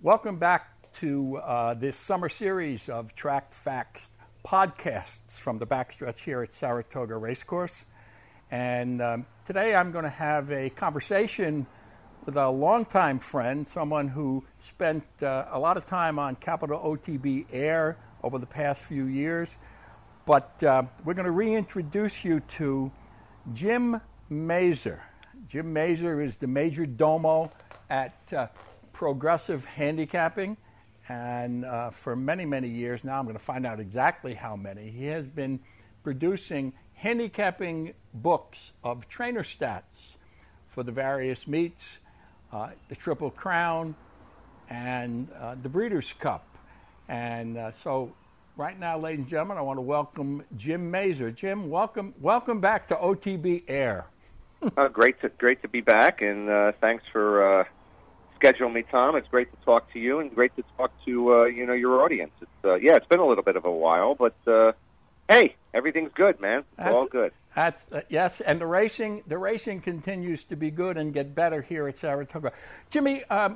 Welcome back to this summer series of Track Facts podcasts from the backstretch here at Saratoga Racecourse. And today I'm going to have a conversation with a longtime friend, someone who spent a lot of time on Capital OTB Air over the past few years. But we're going to reintroduce you to Jim Mazur. Jim Mazur is the major domo at Progressive Handicapping, and for many, many years now, I'm going to find out exactly how many, he has been producing handicapping books of trainer stats for the various meets, the Triple Crown, and the Breeders' Cup. And so right now, ladies and gentlemen, I want to welcome Jim Mazur. Jim, welcome back to OTB Air. Great to be back, and thanks for scheduling me, Tom. It's great to talk to you, and great to talk to your audience. It's been a little bit of a while, but hey, everything's good, man. It's all good. Yes, and the racing continues to be good and get better here at Saratoga. Jimmy, I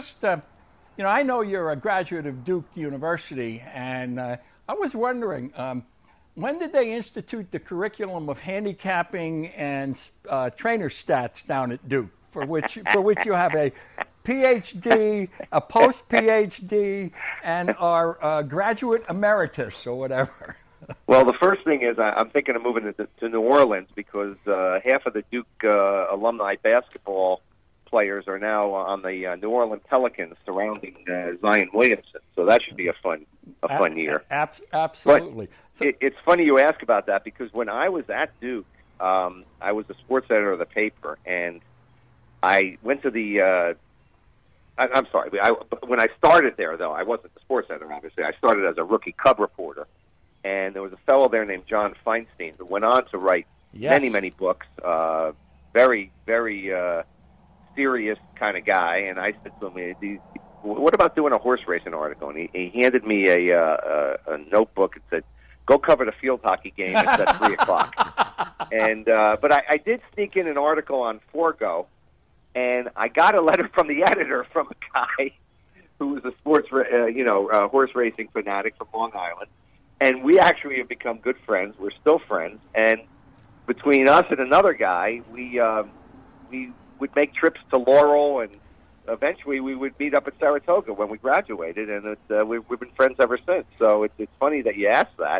know you're a graduate of Duke University, and I was wondering, when did they institute the curriculum of handicapping and trainer stats down at Duke, for which you have a PhD, a post-PhD, and are graduate emeritus or whatever? Well, the first thing is I'm thinking of moving to New Orleans because half of the Duke alumni basketball players are now on the New Orleans Pelicans surrounding Zion Williamson. So that should be a fun year. Absolutely. It's funny you ask about that because when I was at Duke, I was the sports editor of the paper, and I went to the I'm sorry. When I started there, though, I wasn't the sports editor, obviously. I started as a rookie Cub reporter. And there was a fellow there named John Feinstein who went on to write many, many books, very, very serious kind of guy. And I said to him, what about doing a horse racing article? And he handed me a notebook and said, go cover the field hockey game. It's at 3 o'clock. And but I did sneak in an article on Forgo. And I got a letter from the editor from a guy who was a sports, horse racing fanatic from Long Island. And we actually have become good friends. We're still friends. And between us and another guy, we would make trips to Laurel, and eventually we would meet up at Saratoga when we graduated. And we've been friends ever since. So it's funny that you asked that.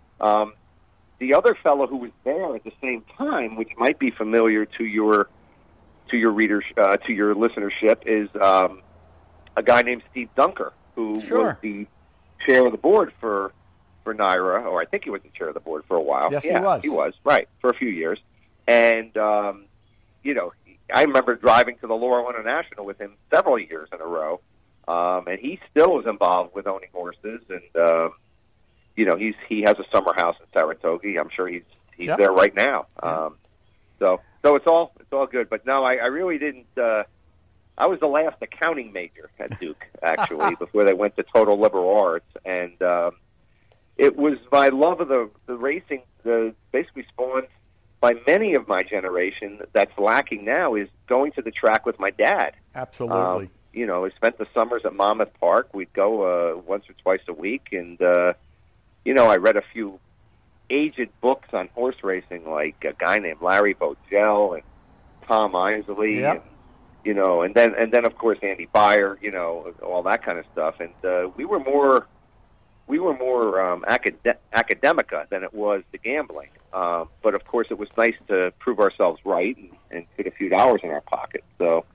The other fellow who was there at the same time, which might be familiar to your readers, to your listenership, is a guy named Steve Dunker, who was the chair of the board for NYRA, or I think he was the chair of the board for a while. Yes, he was. He was, right, for a few years. And, I remember driving to the Laurel International with him several years in a row, and he still is involved with owning horses, and, he has a summer house in Saratoga. I'm sure he's there right now. So it's all good. But no, I really didn't. I was the last accounting major at Duke, actually, before they went to total liberal arts, and it was my love of the racing that basically spawned by many of my generation that's lacking now is going to the track with my dad. Absolutely. I spent the summers at Monmouth Park. We'd go once or twice a week, and I read a few aged books on horse racing, like a guy named Larry Vogel and Tom Isley, yep. and then of course Andy Beyer, all that kind of stuff. And we were more academica than it was the gambling. But of course, it was nice to prove ourselves right and put a few dollars in our pocket. So,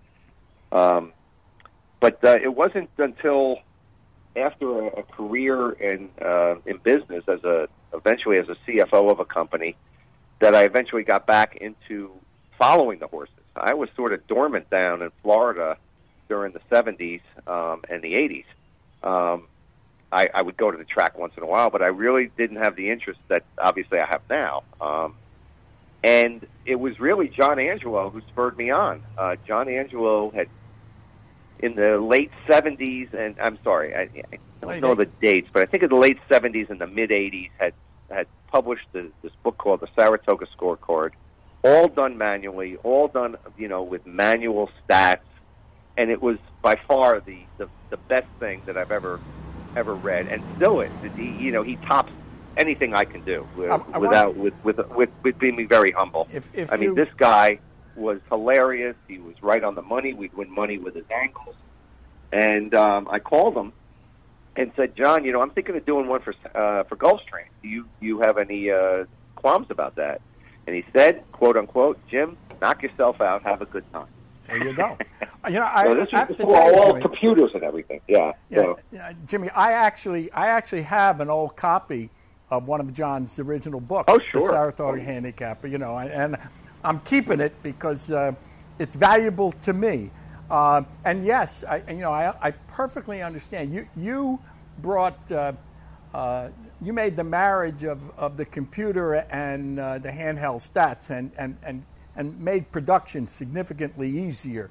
but it wasn't until after a career in business eventually as a CFO of a company that I eventually got back into following the horses. I was sort of dormant down in Florida during the 70s and the 80s. I would go to the track once in a while, but I really didn't have the interest that obviously I have now. And it was really John Angelo who spurred me on. John Angelo had, in the late 70s, and I'm sorry, I don't know the dates, but I think in the late 70s and the mid-80s had published this book called the Saratoga Scorecard, all done manually, all done, with manual stats. and it was by far the best thing that I've ever read, and still he tops anything I can do with being very humble. This guy was hilarious. He was right on the money. We'd win money with his angles, and I called him and said, John, I'm thinking of doing one for Gulfstream. Do you have any qualms about that? And he said, quote unquote, Jim, knock yourself out. Have a good time. There you go. This was before all computers and everything. Yeah. Jimmy, I actually have an old copy of one of John's original books. Oh, sure. The Saratoga Handicapper. And I'm keeping it because it's valuable to me. And yes, I perfectly understand. You brought. You made the marriage of the computer and the handheld stats and made production significantly easier.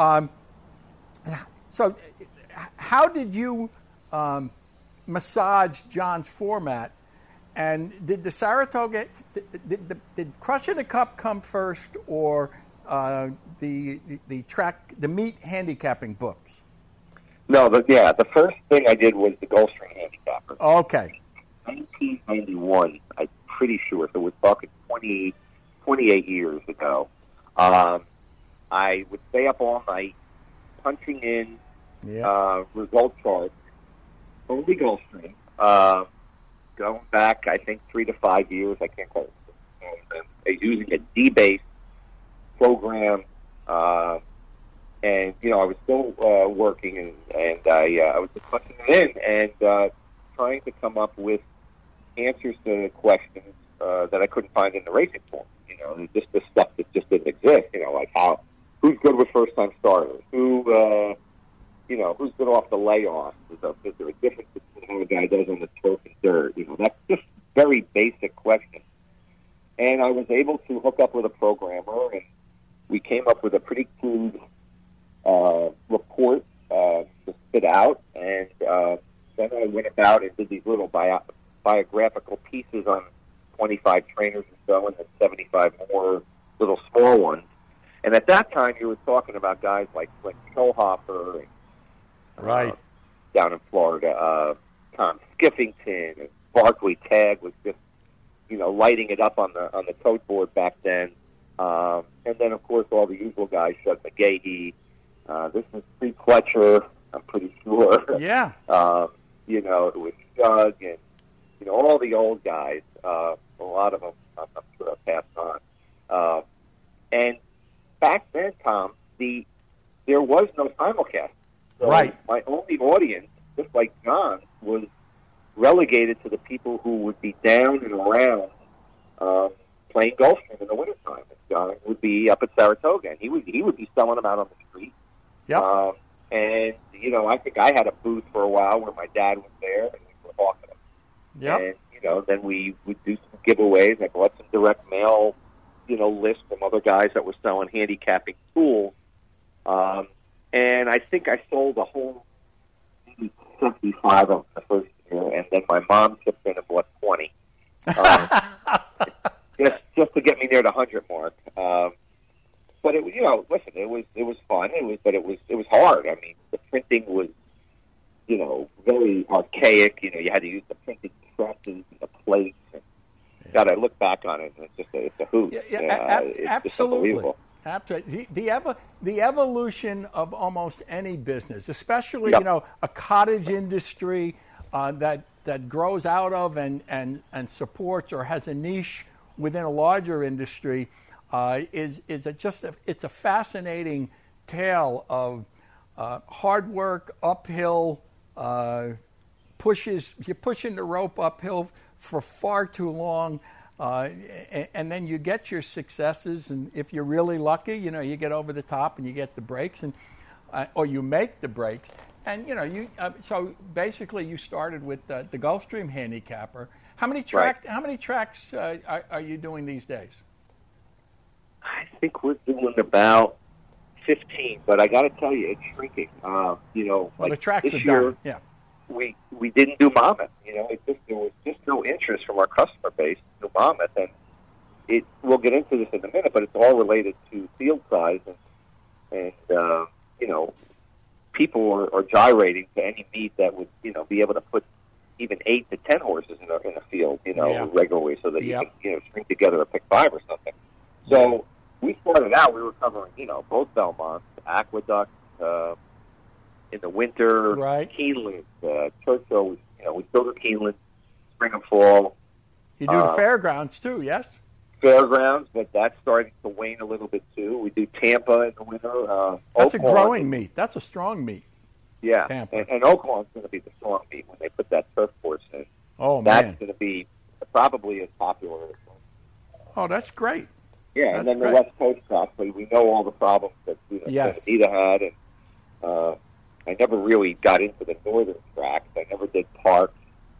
So how did you massage John's format? And did the Saratoga, did Crushing the Cup come first, or the meat handicapping books? No, the first thing I did was the Gulfstream Handicapper. Okay. 1991, I'm pretty sure. So we're talking 28 years ago. I would stay up all night punching in result charts, only Gulfstream. Going back, I think 3 to 5 years, I can't quite remember. Using a D-based program, and I was still working, and I was just punching it in and trying to come up with answers to questions that I couldn't find in the racing form. Just the stuff that just didn't exist. Like who's good with first-time starters? Who's good off the layoff? Is there a difference between how a guy does on the turf and dirt? That's just very basic questions. And I was able to hook up with a programmer, and we came up with a pretty crude report to spit out. And then I went about and did these little biographical pieces on 25 trainers or so, and then 75 more little small ones. And at that time, you were talking about guys like Flint Schollhofer, right, down in Florida, Tom Skiffington, and Barkley Tagg was just, lighting it up on the coat board back then. And then, of course, all the usual guys, Shug McGahee. This was pre-Fletcher, I'm pretty sure. Yeah. It was Shug and, all the old guys. A lot of them, I'm sure, have passed on. And back then, Tom, there was no simulcast. So right. My only audience, just like John, was relegated to the people who would be down and around playing Gulfstream in the wintertime. And John would be up at Saratoga, and he would be selling them out on the street. Yep. And, I think I had a booth for a while where my dad was there, and we were hawking them. Yep. And, then we would do some giveaways. I bought some direct mail, lists from other guys that were selling handicapping tools. And I think I sold a whole 75 of them the first year, and then my mom chipped in and bought 20. Just to get me near the 100 mark. But it, listen, it was fun. It was hard. I mean, the printing was, very archaic. You had to use the printing presses and the plates. And, God, I look back on it, and it's a hoot. Absolutely. Just unbelievable. Absolutely. The evolution of almost any business, especially, Yep. A cottage industry that grows out of and supports or has a niche within a larger industry, is it's a fascinating tale of hard work, uphill, you're pushing the rope uphill for far too long. And then you get your successes, and if you're really lucky, you get over the top and you get the breaks, and or you make the breaks. And so basically, you started with the Gulfstream Handicapper. How many tracks are you doing these days? I think we're doing about 15, but I got to tell you, it's shrinking. The tracks this are year, done. Yeah. We didn't do Monmouth. There was just no interest from our customer base to do Monmouth, and we'll get into this in a minute, but it's all related to field size, and people are gyrating to any meet that would, be able to put even 8 to 10 horses in a field, regularly, so that you can, string together a pick 5 or something. So we started out, we were covering, both Belmonts, Aqueduct, in the winter, Keeneland, Churchill. We still do Keeneland, spring and fall. You do the fairgrounds too, yes? Fairgrounds, but that's starting to wane a little bit too. We do Tampa in the winter. That's a growing meet. That's a strong meet. Yeah, Tampa. And Oaklawn's going to be the strong meet when they put that turf course in. Oh, that's man. Going to be probably as popular as Oh, that's great. Yeah, and then the West Coast tracks, we know all the problems that Anita had, and I never really got into the northern tracks. I never did Park.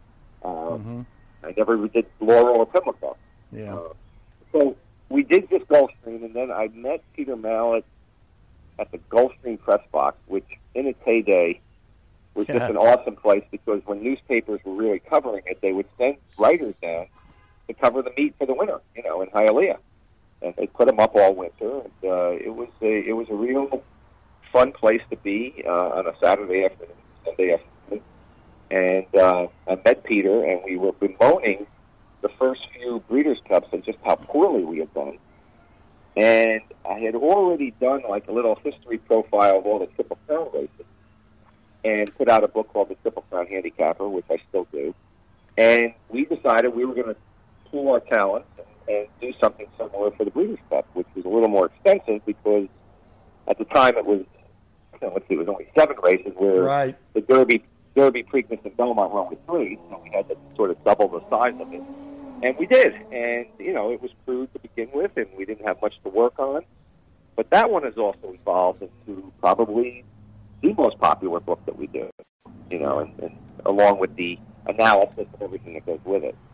I never did Laurel or Pimlico. Yeah. So we did just Gulfstream, and then I met Peter Mallett at the Gulfstream Press Box, which in its heyday was just an awesome place, because when newspapers were really covering it, they would send writers down to cover the meet for the winter, in Hialeah. And they put them up all winter, and it was a real fun place to be on a Saturday afternoon, Sunday afternoon. And I met Peter, and we were bemoaning the first few Breeders' Cups and just how poorly we had done. And I had already done like a little history profile of all the Triple Crown races and put out a book called The Triple Crown Handicapper, which I still do. And we decided we were going to pool our talents and do something similar for the Breeders' Cup, which was a little more expensive because at the time it was, it was only 7 races, where the Derby, Preakness, and Belmont were only 3, so we had to sort of double the size of it. And we did, and, it was crude to begin with, and we didn't have much to work on. But that one has also evolved into probably the most popular book that we do, and along with the analysis and everything that goes with it.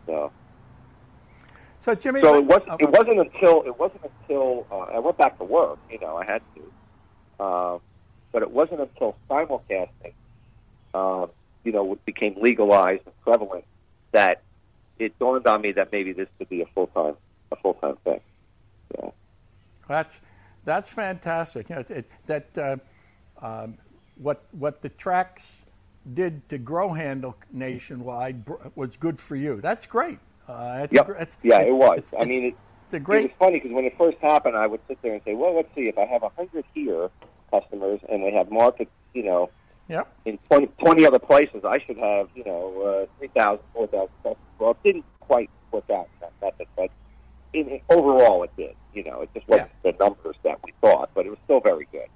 So Jimmy, it wasn't until I went back to work. I had to, but it wasn't until simulcasting, became legalized and prevalent, that it dawned on me that maybe this could be a full-time thing. Yeah. That's fantastic. What the tracks did to grow handle nationwide was good for you. That's great. It was. It was funny because when it first happened, I would sit there and say, well, let's see, if I have 100 here customers and they have markets, in 20 other places, I should have, 3,000, 4,000 customers. Well, it didn't quite work out in that method, but overall it did. It just wasn't the numbers that we thought, but it was still very good.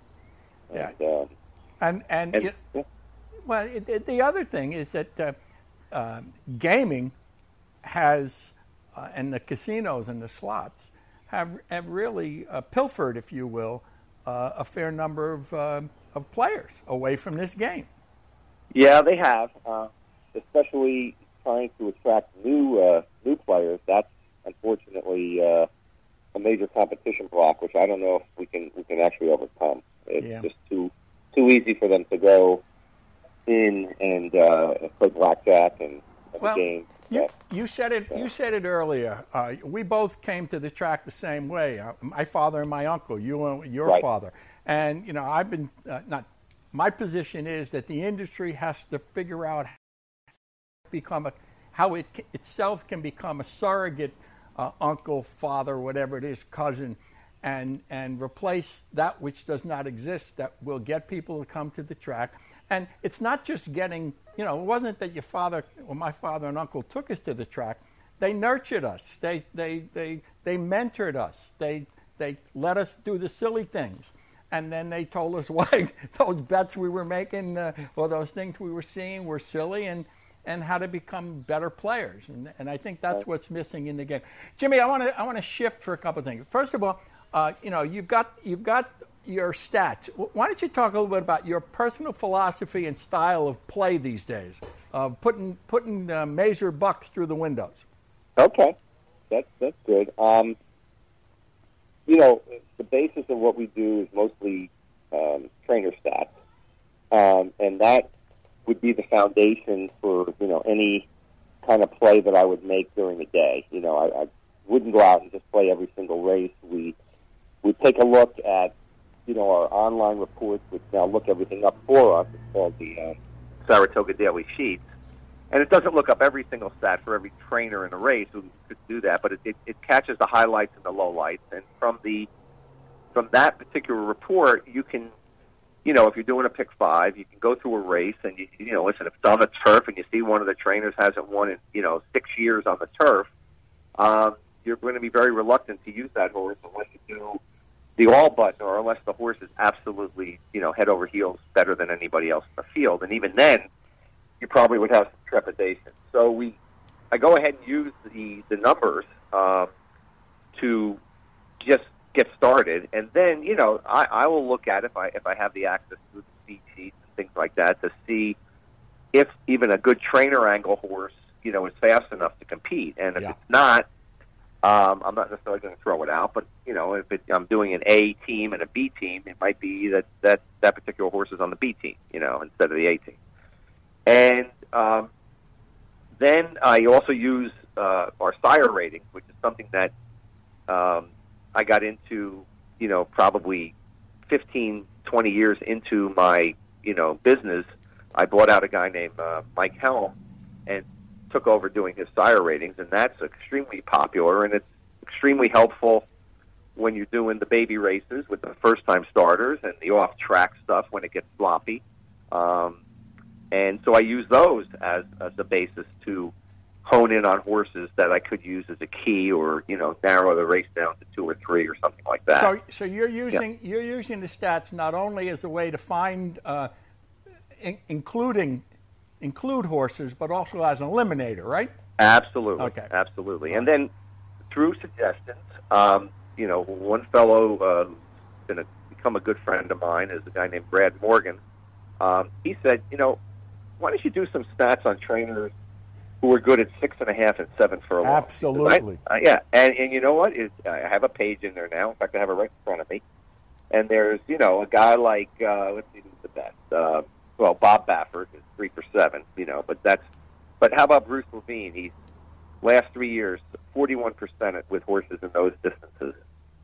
The other thing is that gaming has, and the casinos and the slots have really pilfered, if you will, a fair number of players away from this game. Yeah, they have, especially trying to attract new players. That's unfortunately a major competition block, which I don't know if we can actually overcome. It's just too easy for them to go in and play blackjack and the game. You said it earlier. We both came to the track the same way. My father and my uncle. You and your father. And I've been my position is that the industry has to figure out how it itself can become a surrogate uncle, father, whatever it is, cousin, and replace that which does not exist, that will get people to come to the track. And it's not just getting, it wasn't that your father or my father and uncle took us to the track. They nurtured us. They mentored us. They let us do the silly things. And then they told us why those bets we were making or those things we were seeing were silly, and how to become better players. And I think that's what's missing in the game. Jimmy, I want to shift for a couple of things. First of all, you've got your stats. Why don't you talk a little bit about your personal philosophy and style of play these days, of putting Mazer bucks through the windows? Okay, that's good. The basis of what we do is mostly trainer stats, and that would be the foundation for any kind of play that I would make during the day. I wouldn't go out and just play every single race. We take a look at our online reports, which now look everything up for us. It's called the Saratoga Daily Sheets. And it doesn't look up every single stat for every trainer in a race who could do that, but it catches the highlights and the lowlights. And from that particular report, you can, if you're doing a pick five, you can go through a race and listen. If it's on the turf and you see one of the trainers hasn't won in 6 years on the turf, you're going to be very reluctant to use that horse unless you do the all button, or unless the horse is absolutely head over heels better than anybody else in the field. And even then, you probably would have some trepidation. So I go ahead and use the numbers to just get started, and then I will look at if I have the access to the speed sheets and things like that to see if even a good trainer angle horse is fast enough to compete. And if it's not, I'm not necessarily going to throw it out. But if I'm doing an A team and a B team, it might be that particular horse is on the B team, instead of the A team. And then I also use our sire ratings, which is something that I got into, probably 15, 20 years into my, business. I bought out a guy named Mike Helm and took over doing his sire ratings, and that's extremely popular, and it's extremely helpful when you're doing the baby races with the first-time starters and the off-track stuff when it gets sloppy. And so I use those as the basis to hone in on horses that I could use as a key, or narrow the race down to 2 or 3 or something like that. So you're using the stats not only as a way to find include horses, but also as an eliminator, right? Absolutely. Okay. Absolutely. And then through suggestions, one fellow who's going to become a good friend of mine is a guy named Brad Morgan. He said, why don't you do some stats on trainers who are good at 6.5 and 7 furlongs? Absolutely. Yeah. And you know what? I have a page in there now. In fact, I have it right in front of me. And there's, a guy like, let's see who's the best. Bob Baffert is 3 for 7, but how about Bruce Levine? He's last 3 years, 41% with horses in those distances.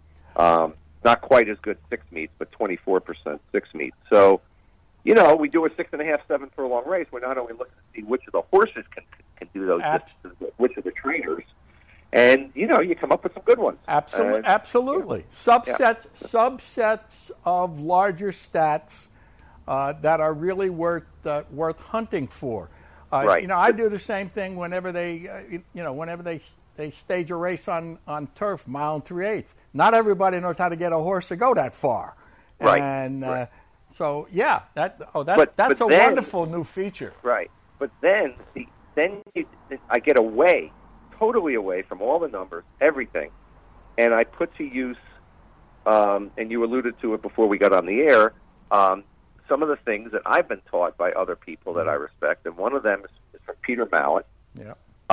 Not quite as good 6 meets, but 24% 6 meets. So, we do a 6.5, 7 furlong race. We're not only looking to see which of the horses can do those distances, but which of the trainers. And, you come up with some good ones. Absolutely. Subsets of larger stats that are really worth hunting for. Right. I do the same thing whenever they stage a race on turf, mile and 3/8. Not everybody knows how to get a horse to go that far. Right. And so that's a wonderful new feature. Right. But then I get totally away from all the numbers, everything, and I put to use, and you alluded to it before we got on the air, some of the things that I've been taught by other people that I respect, and one of them is from Peter Mallett. Yeah.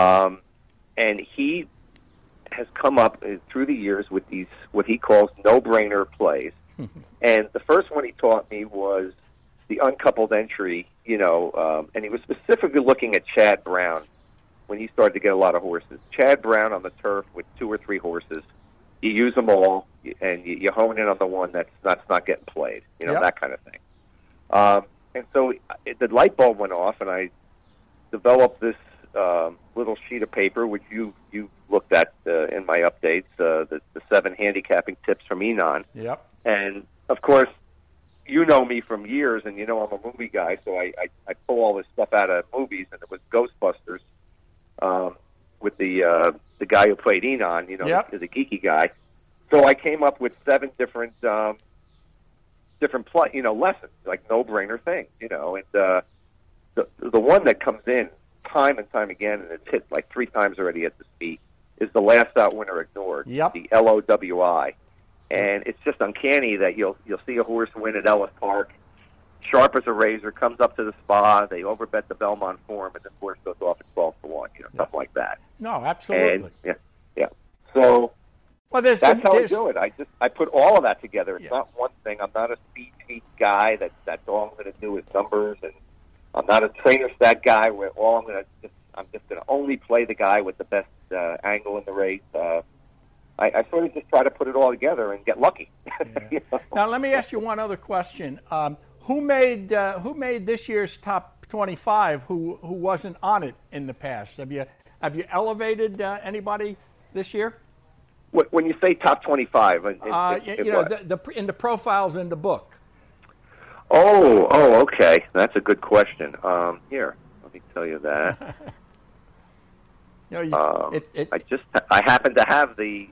And he has come up through the years with these, what he calls no-brainer plays. And the first one he taught me was the uncoupled entry, and he was specifically looking at Chad Brown when he started to get a lot of horses. Chad Brown on the turf with 2 or 3 horses. You use them all, and you hone in on the one that's not getting played, that kind of thing. And so the light bulb went off, and I developed this little sheet of paper, which you looked at in my updates, the 7 handicapping tips from Enon. Yep. And, of course, you know me from years, and I'm a movie guy, so I pull all this stuff out of movies, and it was Ghostbusters with the guy who played Enon, yep. is a geeky guy. So I came up with 7 different lessons, like no-brainer things, and the one that comes in time and time again, and it's hit like 3 times already at the speed, is the last out winner ignored, yep. the LOWI. And it's just uncanny that you'll see a horse win at Ellis Park, sharp as a razor, comes up to the spa, they overbet the Belmont Forum, and the horse goes off at 12-1, something like that. No, absolutely. And, yeah. So that's how I do it. I put all of that together. It's not one thing. I'm not a speed sheet guy that's all I'm going to do is numbers, and I'm not a trainer stat guy where I'm just going to only play the guy with the best angle in the race. I sort of just try to put it all together and get lucky. Yeah. Now, let me ask you one other question. Who made this year's top 25? Who wasn't on it in the past? Have you elevated anybody this year? When you say top 25, in the profiles in the book. Oh, okay. That's a good question. Here, let me tell you that. I happen to have the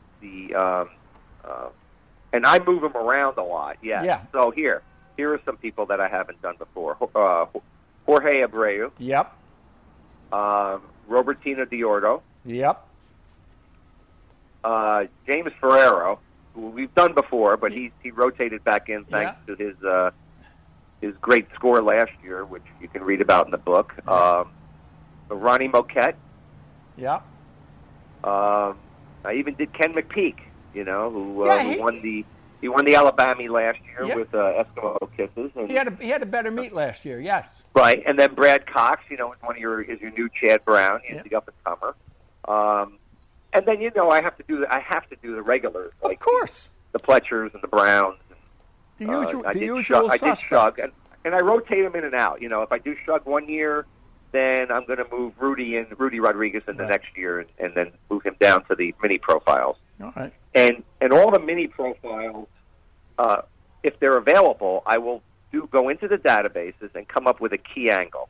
and I move them around a lot. Yeah. So here are some people that I haven't done before. Jorge Abreu. Yep. Robertino Diordo. Yep. James Ferrero, who we've done before, but he rotated back in thanks to his great score last year, which you can read about in the book. Ronnie Moquette. Yeah. I even did Ken McPeak, who won the Alabama last year with Eskimo Kisses. And he had a better meet last year. Yes. Right, and then Brad Cox, is your new Chad Brown. He's the up and comer. And then I have to do the regulars, like of course, the Pletchers and the Browns. The usual I did Shug, and I rotate them in and out. If I do Shug one year, then I'm going to move Rudy Rodriguez in the next year, and then move him down to the mini profiles. All right. And all the mini profiles, if they're available, I will go into the databases and come up with a key angle.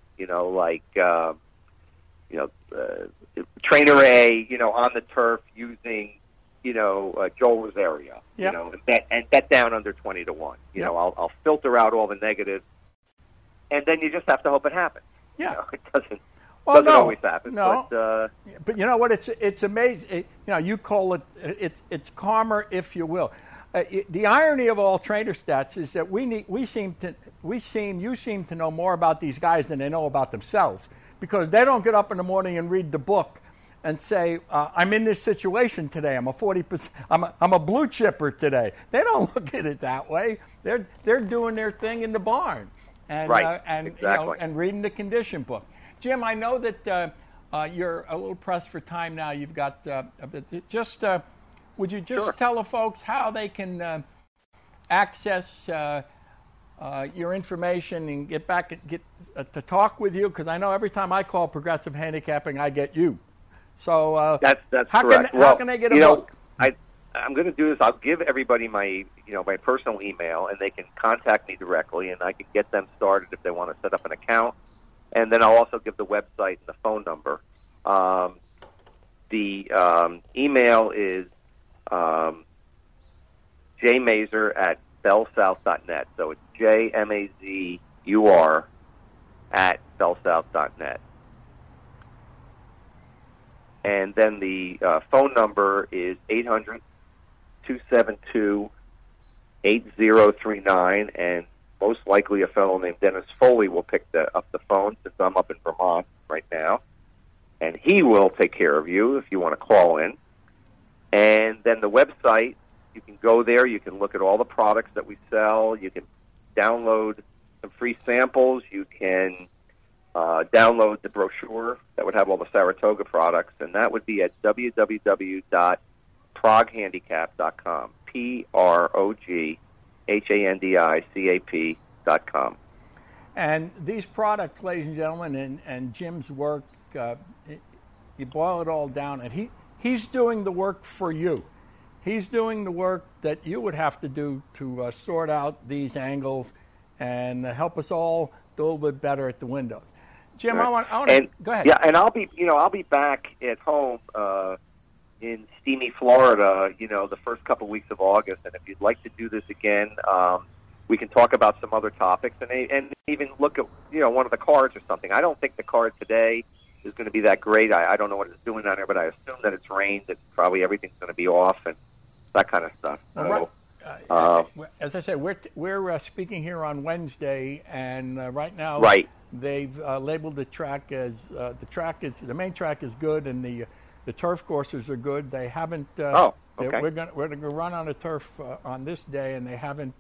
Trainer A, on the turf using, Joel Rosario, and bet down under 20-1. I'll filter out all the negatives, and then you just have to hope it happens. Yeah, it doesn't always happen. No, but you know what? It's amazing. You call it it's karma, if you will. The irony of all trainer stats is that you seem to know more about these guys than they know about themselves, because they don't get up in the morning and read the book and say, I'm in this situation today. I'm a 40%. I'm a blue chipper today. They don't look at it that way. They're doing their thing in the barn, and exactly. And reading the condition book. Jim, I know that you're a little pressed for time now. You've got would you just tell the folks how they can access your information and get to talk with you? Because I know every time I call Progressive Handicapping, I get you. So that's how correct. How can they get a book? I'm going to do this. I'll give everybody my personal email, and they can contact me directly, and I can get them started if they want to set up an account. And then I'll also give the website and the phone number. The email is jmazer at bellsouth.net. So it's JMAZUR at bellsouth.net. And then the phone number is 800-272-8039, and most likely a fellow named Dennis Foley will pick up the phone, since I'm up in Vermont right now, and he will take care of you if you want to call in. And then the website, you can go there, you can look at all the products that we sell, you can download some free samples, you can download the brochure that would have all the Saratoga products, and that would be at www.proghandicap.com, PROGHANDICAP.com. And these products, ladies and gentlemen, and Jim's work, you boil it all down, and he's doing the work for you. He's doing the work that you would have to do to sort out these angles and help us all do a little bit better at the windows. Jim, I want to go ahead. Yeah, and I'll be back at home in steamy Florida, the first couple of weeks of August. And if you'd like to do this again, we can talk about some other topics and even look at one of the cards or something. I don't think the card today is going to be that great. I don't know what it's doing on there, but I assume that it's rained. That probably everything's going to be off and that kind of stuff. So, as I said, we're speaking here on Wednesday, and right now they've labeled the track as the main track is good, and the turf courses are good. They haven't. Okay. We're going to run on the turf on this day, and they haven't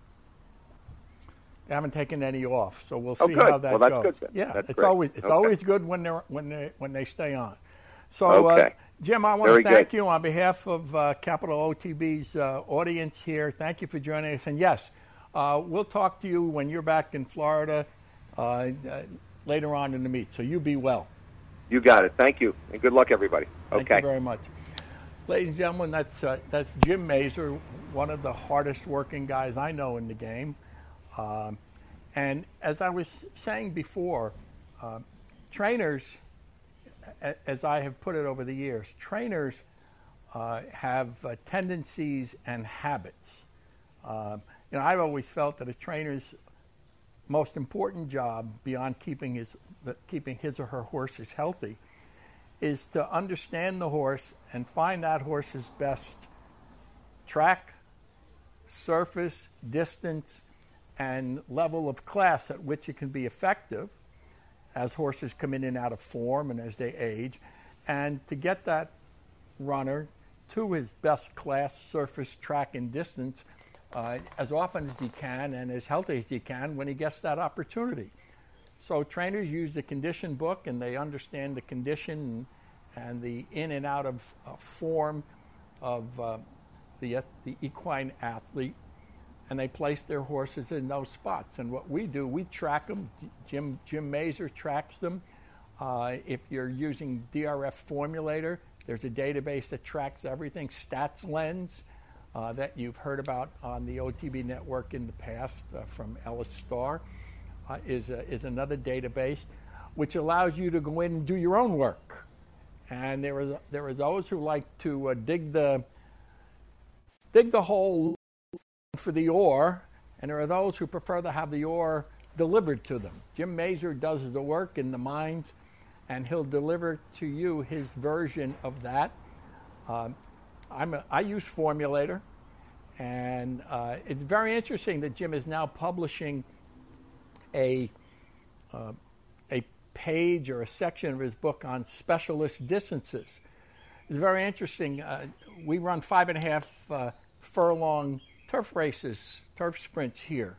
taken any off. So we'll see how that goes. Good, then. Yeah, that's it's great. always always good when they stay on. So Jim, I want Very to thank good. you on behalf of Capital OTB's audience here. Thank you for joining us. And yes, we'll talk to you when you're back in Florida later on in the meet. So you be well. You got it. Thank you. And good luck, everybody. Thank Okay. you very much. Ladies and gentlemen, that's Jim Mazur, one of the hardest working guys I know in the game. And as I was saying before, trainers, as I have put it over the years, trainers have tendencies and habits. I've always felt that a trainer's most important job, beyond keeping his or her horses healthy, is to understand the horse and find that horse's best track, surface, distance, and level of class at which it can be effective as horses come in and out of form and as they age, and to get that runner to his best class, surface, track, and distance as often as he can and as healthy as he can when he gets that opportunity. So trainers use the condition book, and they understand the condition and the in and out of form of the equine athlete, and they place their horses in those spots. And what we do, we track them. Jim Mazur tracks them. If you're using DRF Formulator, there's a database that tracks everything. StatsLens, that you've heard about on the OTB network in the past from Ellis Starr, is another database which allows you to go in and do your own work. And there are those who like to dig the hole for the ore, and there are those who prefer to have the ore delivered to them. Jim Mazur does the work in the mines, and he'll deliver to you his version of that. I use Formulator, and it's very interesting that Jim is now publishing a page or a section of his book on specialist distances. It's very interesting. We run 5.5 furlong turf races, turf sprints here.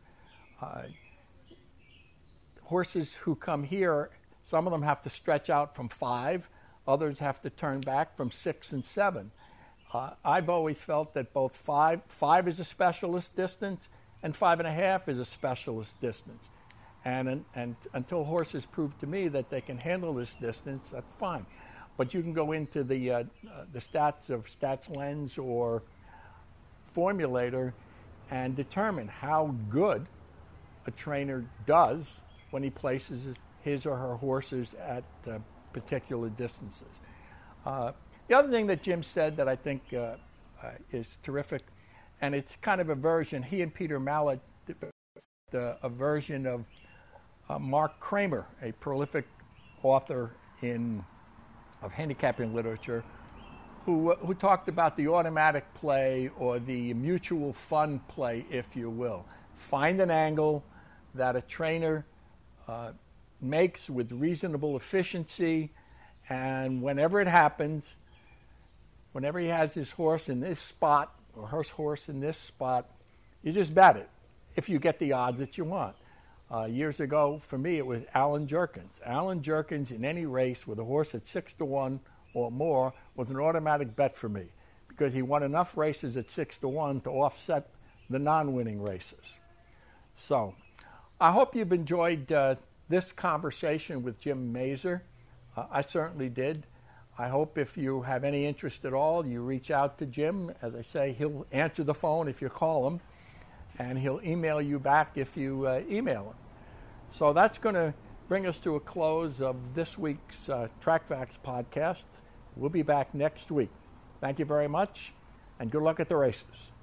Horses who come here, some of them have to stretch out from 5, others have to turn back from 6 and 7. I've always felt that both 5 is a specialist distance and 5.5 is a specialist distance. And until horses prove to me that they can handle this distance, that's fine. But you can go into the stats of StatsLens or Formulator and determine how good a trainer does when he places his or her horses at particular distances. The other thing that Jim said that I think is terrific, and it's kind of a version, he and Peter Mallett did a version of Mark Kramer, a prolific author of handicapping literature, who talked about the automatic play or the mutual fun play, if you will. Find an angle that a trainer makes with reasonable efficiency, and whenever it happens, whenever he has his horse in this spot or her horse in this spot, you just bet it if you get the odds that you want. Years ago, for me, it was Alan Jerkins. Alan Jerkins in any race with a horse at 6-1 or more was an automatic bet for me because he won enough races at 6-1 to offset the non-winning races. So I hope you've enjoyed this conversation with Jim Mazur. I certainly did. I hope if you have any interest at all, you reach out to Jim. As I say, he'll answer the phone if you call him, and he'll email you back if you email him. So that's going to bring us to a close of this week's Track Facts podcast. We'll be back next week. Thank you very much, and good luck at the races.